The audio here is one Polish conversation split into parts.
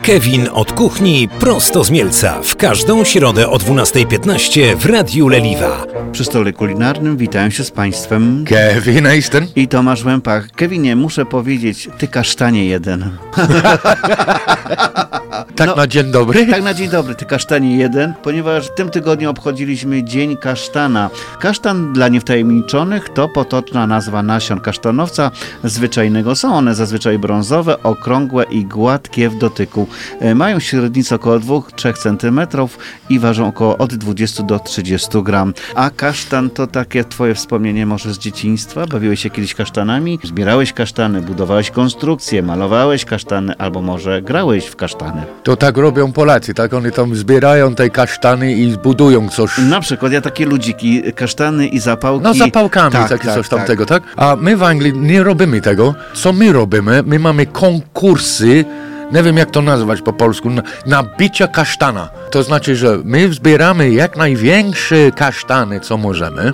Kevin od kuchni prosto z Mielca. W każdą środę o 12:15 w Radiu Leliwa. Przy stole kulinarnym witają się z Państwem Kevin Easton i Tomasz Łępach. Kevinie, muszę powiedzieć, ty kasztanie jeden. Tak na dzień dobry? Tak na dzień dobry, ty kasztanie jeden, ponieważ w tym tygodniu obchodziliśmy Dzień Kasztana. Kasztan dla niewtajemniczonych to potoczna nazwa nasion kasztanowca zwyczajnego. Są one zazwyczaj brązowe, okrągłe i gładkie w dotyku. Mają średnicę około 2-3 cm i ważą około od 20 do 30 gram. A kasztan to takie twoje wspomnienie może z dzieciństwa? Bawiłeś się kiedyś kasztanami? Zbierałeś kasztany, budowałeś konstrukcje, malowałeś kasztany albo może grałeś w kasztany? To tak robią Polacy, tak? Oni tam zbierają te kasztany i budują coś. Na przykład ja takie ludziki, kasztany i zapałki. No zapałkami, coś tamtego, tak? A my w Anglii nie robimy tego. Co my robimy? My mamy konkursy, nie wiem jak to nazwać po polsku, na bicie kasztana. To znaczy, że my zbieramy jak największe kasztany, co możemy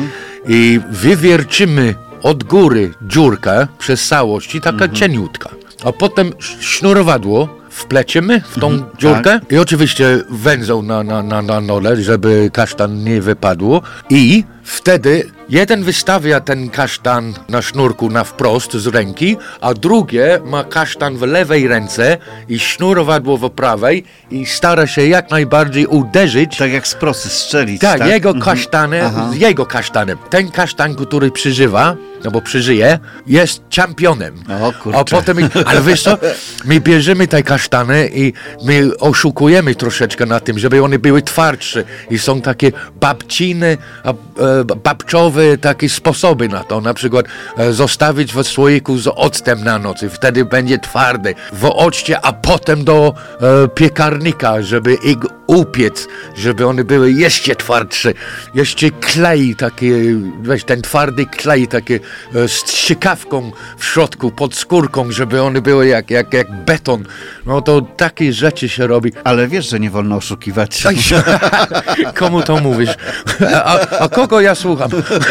i wywiercimy od góry dziurkę przez całość i taka cieniutka. A potem sznurowadło wpleciemy w tą dziurkę i oczywiście węzeł na dole, żeby kasztan nie wypadło i wtedy jeden wystawia ten kasztan na sznurku na wprost z ręki, a drugie ma kasztan w lewej ręce i sznurowadło w prawej i stara się jak najbardziej uderzyć. Tak jak z prosy strzelić. Tak, jego kasztanem. Ten kasztan, który przeżywa, no bo przeżyje, jest championem. O kurczę. A potem, ale wiesz co, my bierzemy te kasztany i my oszukujemy troszeczkę na tym, żeby one były twardsze i są takie babcine, babczowe takie sposoby na to, na przykład zostawić w słoiku z octem na noc i wtedy będzie twarde w occie, a potem do piekarnika, żeby ich upiec, żeby one były jeszcze twardsze, jeszcze klej taki, weź ten twardy klej taki z strzykawką w środku, pod skórką, żeby one były jak beton. No to takie rzeczy się robi. Ale wiesz, że nie wolno oszukiwać. Komu to mówisz? A kogo ja słucham?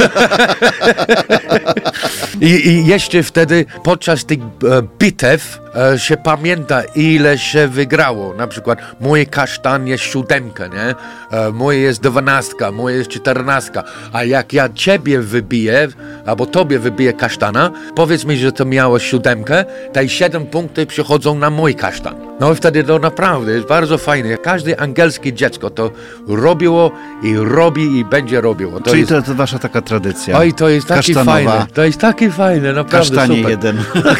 I jeszcze wtedy podczas tych bitew się pamięta, ile się wygrało. Na przykład moje kasztan jest 7, nie? Moje jest 12, moje jest 14. A jak ja ciebie wybiję, albo tobie wybiję kasztana, powiedz mi, że to miało 7, te 7 punktów przychodzą na mój kasztan. No i wtedy to naprawdę jest bardzo fajne. Każde angielskie dziecko to robiło i robi i będzie robiło. Czyli jest... to wasza taka tradycja. Oj, to jest takie fajne. To jest takie fajne, naprawdę Kasztanie super. jeden.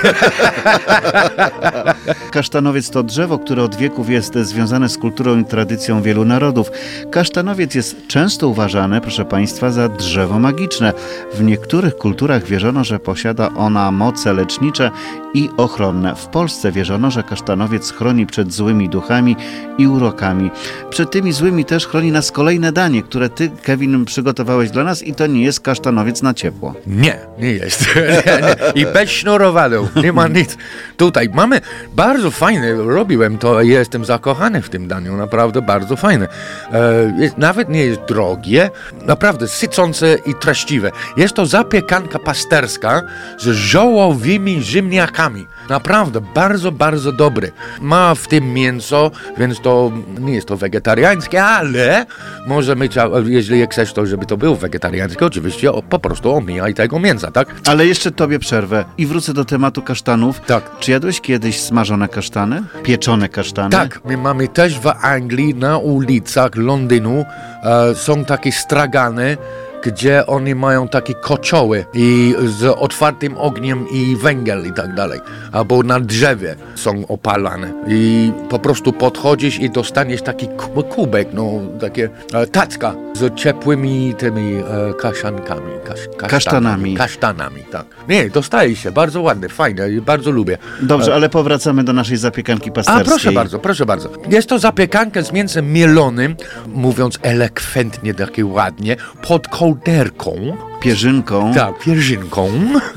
Kasztanowiec to drzewo, które od wieków jest związane z kulturą i tradycją wielu narodów. Kasztanowiec jest często uważany, proszę Państwa, za drzewo magiczne. W niektórych kulturach wierzono, że posiada ona moce lecznicze i ochronne. W Polsce wierzono, że kasztanowiec chroni przed złymi duchami i urokami. Przed tymi złymi też chroni nas kolejne danie, które ty, Kevin, przygotowałeś dla nas i to nie jest kasztanowiec na ciepło. Nie jest. I bez sznurowadeł. Nie ma nic. Tutaj mamy bardzo fajne, robiłem to i jestem zakochany w tym daniu. Naprawdę bardzo fajne. Nawet nie jest drogie, naprawdę sycące i treściwe. Jest to zapiekanka pasterska z żołowymi ziemniakami. Naprawdę bardzo, bardzo dobry. Ma w tym mięso, więc to nie jest to wegetariańskie, ale możemy, jeżeli chcesz to, żeby to było wegetariańskie, oczywiście po prostu omijaj tego mięsa, tak? Ale jeszcze tobie przerwę i wrócę do tematu kasztanów. Tak. Czy jadłeś kiedyś smażone kasztany? Pieczone kasztany? Tak, my mamy też w Anglii, na ulicach Londynu są takie stragany, gdzie oni mają takie kocioły i z otwartym ogniem i węgiel i tak dalej. Albo na drzewie są opalane. I po prostu podchodzisz i dostaniesz taki kubek, no takie tacka z ciepłymi tymi kasztankami. Kasztanami, tak. Nie, dostaje się, bardzo ładne, fajne i bardzo lubię. Dobrze, ale powracamy do naszej zapiekanki pasterskiej. Proszę bardzo. Jest to zapiekanka z mięsem mielonym, mówiąc elokwentnie, takie ładnie, pod kołdrą kołderką. Pierzynką. Tak, pierzynką.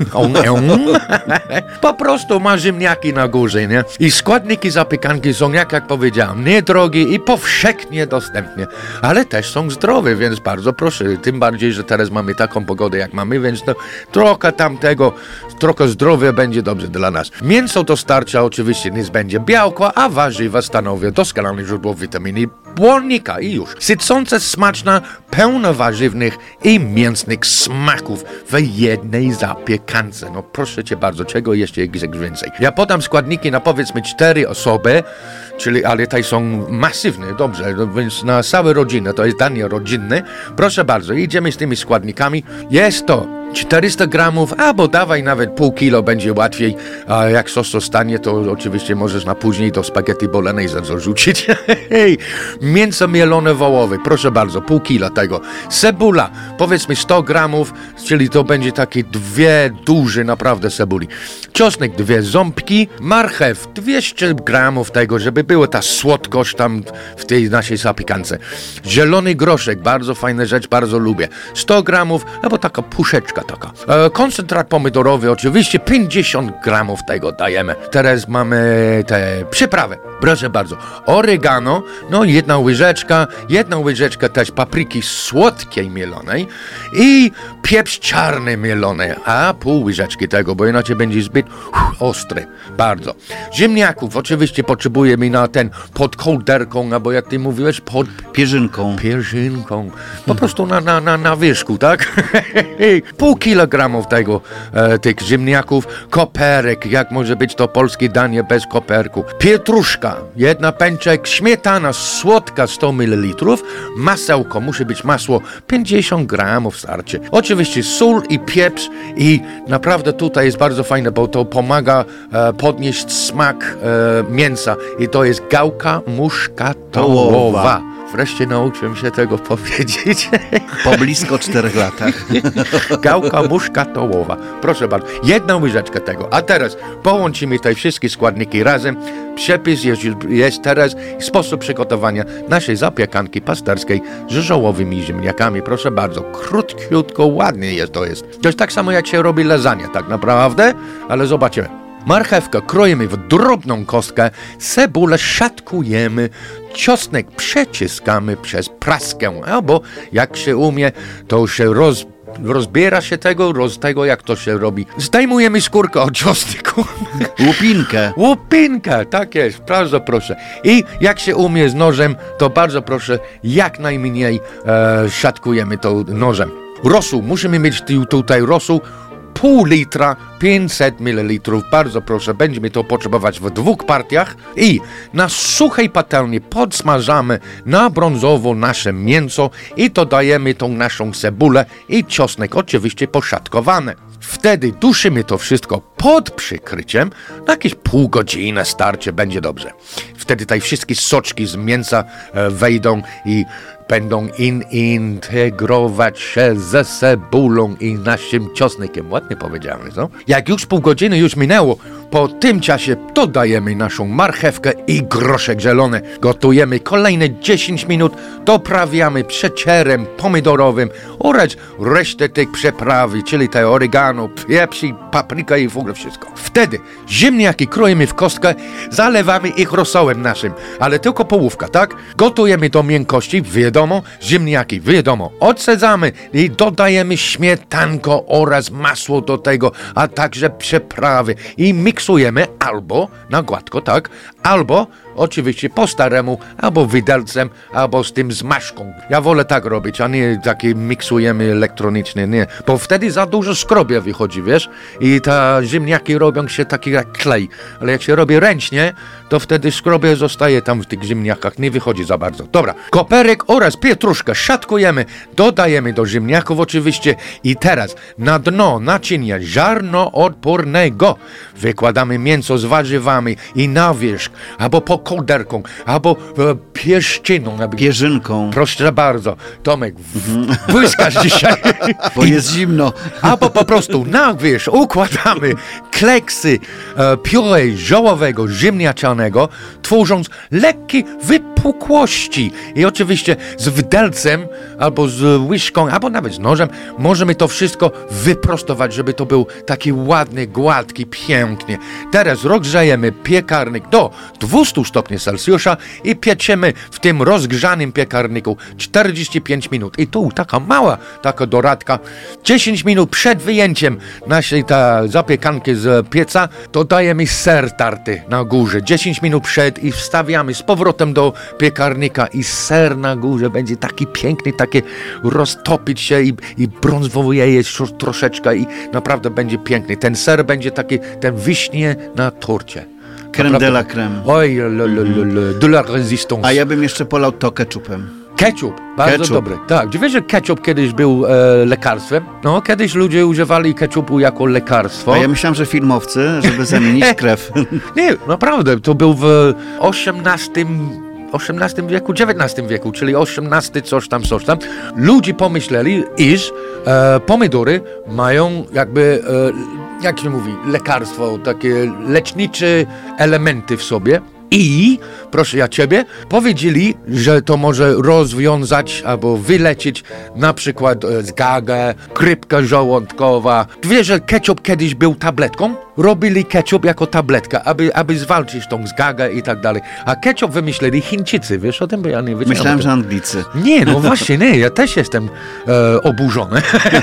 Po prostu ma ziemniaki na górze, nie? I składniki zapiekanki są, jak powiedziałem, niedrogie i powszechnie dostępne, ale też są zdrowe, więc bardzo proszę, tym bardziej, że teraz mamy taką pogodę, jak mamy, więc to trochę tamtego, trochę zdrowie będzie dobrze dla nas. Mięso dostarcza oczywiście niezbędnie białka, a warzywa stanowią doskonałe źródło witaminy błonnika i już. Sycące, smaczna, pełna warzywnych i mięsnych smaków w jednej zapiekance. No proszę cię bardzo, czego jeszcze jest więcej? Ja podam składniki na powiedzmy 4 osoby, ale tutaj są masywne, dobrze, więc na całą rodzinę, to jest danie rodzinne. Proszę bardzo, idziemy z tymi składnikami. Jest to 400 gramów, albo dawaj nawet pół kilo, będzie łatwiej, a jak sos zostanie, to oczywiście możesz na później do spaghetti bolognese zarzucić. Mięso mielone wołowe, proszę bardzo, pół kilo tego. Cebula, powiedzmy 100 gramów, czyli to będzie takie 2 duże naprawdę cebuli. Czosnek 2 ząbki, marchew 200 gramów tego, żeby była ta słodkość tam w tej naszej zapiekance. Zielony groszek, bardzo fajna rzecz, bardzo lubię. 100 gramów, albo taka puszeczka taka. Koncentrat pomidorowy, oczywiście 50 gramów tego dajemy. Teraz mamy te przyprawy. Proszę bardzo. Oregano, no jedna łyżeczka też papryki słodkiej mielonej i pieprz czarny mielony, a pół łyżeczki tego, bo inaczej będzie zbyt ostry. Bardzo. Ziemniaków oczywiście potrzebujemy na ten pod kołderką, albo jak ty mówiłeś, pod pierzynką. Po prostu na wierzchu, tak? Pół kilogramów tego, tych ziemniaków. Koperek, jak może być to polskie danie bez koperku. Pietruszka, 1 pęczek, śmietana słodka 100 ml, masełko, musi być masło 50 gramów starczy. Oczywiście sól i pieprz i naprawdę tutaj jest bardzo fajne, bo to pomaga podnieść smak mięsa i to jest gałka muszkatołowa. Wreszcie nauczyłem się tego powiedzieć. Po blisko 4 latach. Gałka muszkatołowa. Proszę bardzo. 1 łyżeczka tego. A teraz połączymy te wszystkie składniki razem. Przepis jest teraz. Sposób przygotowania naszej zapiekanki pasterskiej z żołowymi ziemniakami. Proszę bardzo. Krótko, ładnie jest to jest. To jest tak samo jak się robi lasagne, tak naprawdę, ale zobaczymy. Marchewkę kroimy w drobną kostkę, cebulę szatkujemy, czosnek przeciskamy przez praskę, albo jak się umie, to się rozbiera się tego, jak to się robi. Zdejmujemy skórkę od czosnku. Łupinkę, tak jest, bardzo proszę. I jak się umie z nożem, to bardzo proszę, jak najmniej szatkujemy to nożem. Rosół, musimy mieć tutaj rosół, pół litra, 500 ml, bardzo proszę, będziemy to potrzebować w 2 partiach i na suchej patelni podsmażamy na brązowo nasze mięso i dodajemy tą naszą cebulę i czosnek, oczywiście poszatkowane. Wtedy duszymy to wszystko pod przykryciem, na jakieś pół godziny starcie, będzie dobrze. Wtedy tutaj wszystkie soczki z mięsa wejdą i będą integrować się ze cebulą i naszym czosnkiem. Ładnie powiedziane, no? Jak już pół godziny już minęło, po tym czasie dodajemy naszą marchewkę i groszek zielony. Gotujemy kolejne 10 minut, doprawiamy przecierem pomidorowym oraz resztę tych przyprawy, czyli te oregano, pieprz, papryka i w ogóle wszystko. Wtedy ziemniaki kroimy w kostkę, zalewamy ich rosołem naszym, ale tylko połówka, tak? Gotujemy do miękkości, wiadomo, ziemniaki, wiadomo, odsadzamy i dodajemy śmietanko oraz masło do tego, a także przyprawy i miksujemy albo na gładko, tak? Albo oczywiście po staremu, albo widelcem, albo z tym zmaszką. Ja wolę tak robić, a nie takie miksujemy elektronicznie, nie. Bo wtedy za dużo skrobia wychodzi, wiesz? I te ziemniaki robią się takie jak klej. Ale jak się robi ręcznie, to wtedy skrobia zostaje tam w tych ziemniakach, nie wychodzi za bardzo. Dobra, koperek oraz pietruszkę szatkujemy, dodajemy do ziemniaków oczywiście i teraz na dno naczynia żarnoodpornego wykładamy mięso z warzywami i na wierzch, albo po kołderką, albo pierzczyną. Pierzynką. Proszę bardzo, Tomek, błyskasz dzisiaj. Bo jest zimno. Albo po prostu na wierzch układamy kleksy pióre ziołowego, ziemniaczanego, tworząc lekki, wypalony wypukłości. I oczywiście z widelcem, albo z łyżką, albo nawet z nożem możemy to wszystko wyprostować, żeby to był taki ładny, gładki, pięknie. Teraz rozgrzejemy piekarnik do 200 stopni Celsjusza i pieczemy w tym rozgrzanym piekarniku 45 minut. I tu taka mała, taka doradka. 10 minut przed wyjęciem naszej zapiekanki z pieca dodajemy ser tarty na górze. 10 minut przed i wstawiamy z powrotem do piekarnika i ser na górze będzie taki piękny, takie roztopić się i brązoweje troszeczkę i naprawdę będzie piękny. Ten ser będzie taki, ten wiśnie na torcie. Crème de la crème. Oj, de la résistance. A ja bym jeszcze polał to ketchupem. Ketchup, bardzo dobry. Tak, czy wiesz, że ketchup kiedyś był lekarstwem? No, kiedyś ludzie używali ketchupu jako lekarstwo. A ja myślałem, że filmowcy, żeby zamienić krew. Nie, naprawdę, to był w XVIII wieku, XIX wieku, czyli XVIII coś tam. Ludzie pomyśleli, iż pomidory mają jakby, jak się mówi, lekarstwo, takie lecznicze elementy w sobie. I, proszę ja ciebie, powiedzieli, że to może rozwiązać albo wyleczyć na przykład zgagę, grypka żołądkowa. Wiesz, że ketchup kiedyś był tabletką? Robili ketchup jako tabletka, aby zwalczyć tą zgagę i tak dalej. A ketchup wymyślili Chińczycy, wiesz o tym? Bo ja nie wiedziałem. Myślałem, że Anglicy. Nie, no właśnie, nie, ja też jestem oburzony.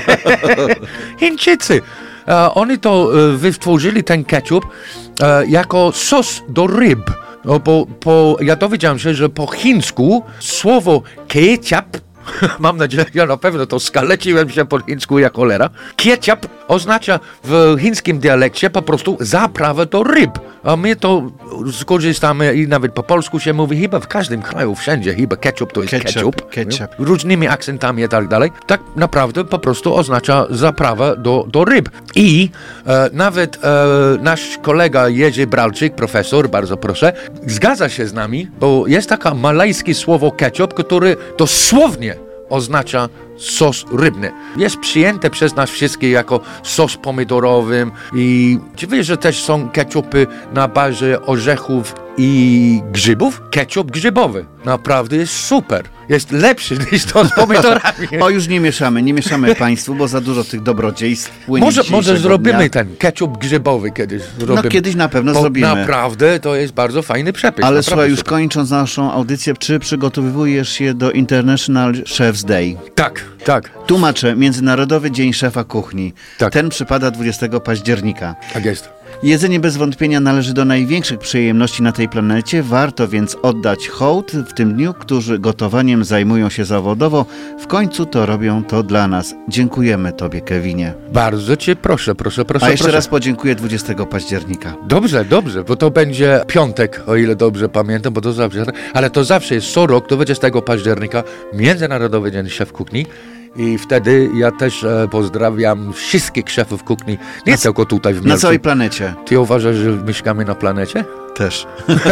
Chińczycy. Oni to wytworzyli ten ketchup jako sos do ryb. No, bo ja dowiedziałem się, że po chińsku słowo ketchup, mam nadzieję, ja na pewno to skaleciłem się po chińsku jak cholera. Ketchup oznacza w chińskim dialekcie po prostu zaprawę do ryb. A my to skorzystamy i nawet po polsku się mówi, chyba w każdym kraju, wszędzie, chyba ketchup to jest ketchup. Różnymi akcentami i tak dalej. Tak naprawdę po prostu oznacza zaprawę do ryb. I nawet nasz kolega Jerzy Bralczyk, profesor, bardzo proszę, zgadza się z nami, bo jest takie malajskie słowo ketchup, które dosłownie oznacza sos rybny. Jest przyjęte przez nas wszystkich jako sos pomidorowym i czy wiesz, że też są ketchupy na bazie orzechów i grzybów? Ketchup grzybowy. Naprawdę jest super. Jest lepszy niż to z pomidorami. O, już nie mieszamy państwu, bo za dużo tych dobrodziejstw płynie. Może zrobimy ten ketchup grzybowy kiedyś. No kiedyś na pewno zrobimy. Naprawdę to jest bardzo fajny przepis. Ale słuchaj, już kończąc naszą audycję, czy przygotowujesz się do International Chef's Day? Tak. Tłumaczę, Międzynarodowy Dzień Szefa Kuchni. Tak. Ten przypada 20 października. Tak jest. Jedzenie bez wątpienia należy do największych przyjemności na tej planecie, warto więc oddać hołd w tym dniu, którzy gotowaniem zajmują się zawodowo. W końcu to robią to dla nas. Dziękujemy Tobie, Kevinie. Bardzo Cię proszę. A jeszcze raz podziękuję 20 października. Dobrze, bo to będzie piątek, o ile dobrze pamiętam, bo to zawsze, ale to zawsze jest co rok do 20 października, Międzynarodowy Dzień Szef Kuchni. I wtedy ja też pozdrawiam wszystkich szefów kuchni, nie tylko tutaj w Mielcu. Na całej planecie. Ty uważasz, że mieszkamy na planecie? Też.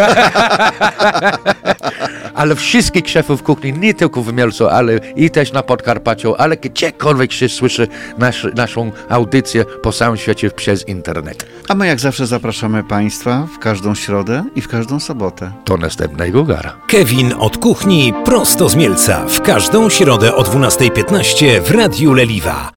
Ale wszystkich szefów kuchni, nie tylko w Mielcu, ale i też na Podkarpaciu, ale gdziekolwiek się słyszy naszą audycję po całym świecie przez internet. A my jak zawsze zapraszamy Państwa w każdą środę i w każdą sobotę. Do następnego gara. Kevin od kuchni prosto z Mielca w każdą środę o 12:15 w Radiu Leliwa.